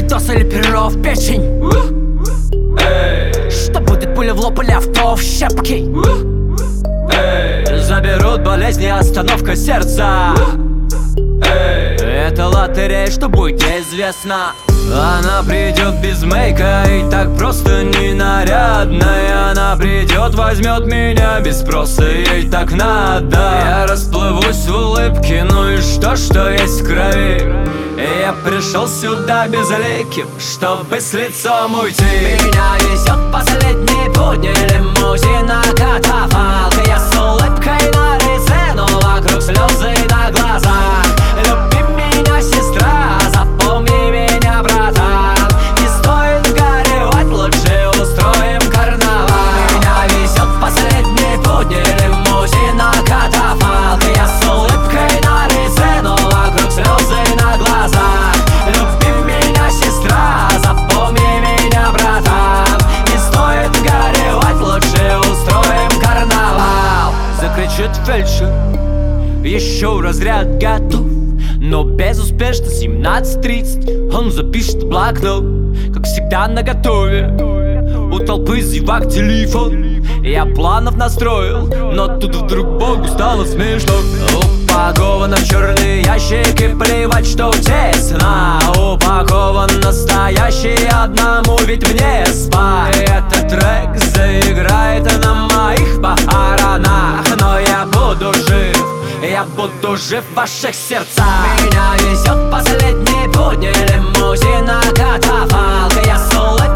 Передоз или перерыв печень? Что будет, пуля в лоб или авто в щепки? Заберут болезни, остановка сердца. Это лотерея, что будет неизвестно. Она придет без мейка и так просто ненарядная. Она придет, возьмет меня без спроса, ей так надо. Я расплывусь в улыбке, ну и что есть в крови. Я пришел сюда безликим, чтобы с лицом уйти. Меня везет последний будни лимузина катафалк. Я с улыбкой на лице, но вокруг слезы на глазах. Люби меня, сестра, запомни меня, братан. Не стоит горевать, лучше устроим карнавал. Меня везет последний будни лимузина катафалк. Я с улыбкой на лице, но вокруг слезы на глазах. Люби меня, сестра, запомни меня, братан. Не стоит горевать, лучше устроим карнавал. Закричит фельдшер, еще разряд готов, но безуспешно. 17:30 он запишет в блокнот, как всегда наготове. У толпы зевак телефон. Я планов настроил, но тут вдруг Богу стало смешно. Упаковано в черные ящики, плевать, что тесно. Упакован настоящий, одному ведь мне спать. Этот трек заиграет на моих похоронах, но я буду жив, я буду жив в ваших сердцах. Меня везет последний будни лимузина катафалк. Я с улыбкой